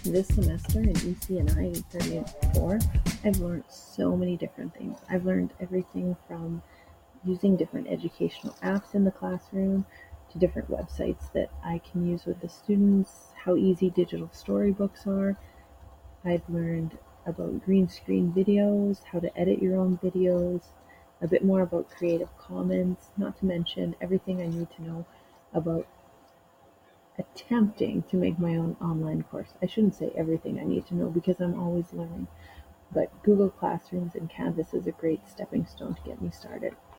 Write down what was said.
This semester in EC&I 34, I've learned so many different things. I've learned everything from using different educational apps in the classroom to different websites that I can use with the students, how easy digital storybooks are. I've learned about green screen videos, how to edit your own videos, a bit more about Creative Commons, not to mention everything I need to know about attempting to make my own online course. I shouldn't say everything I need to know because I'm always learning, but Google Classrooms and Canvas is a great stepping stone to get me started.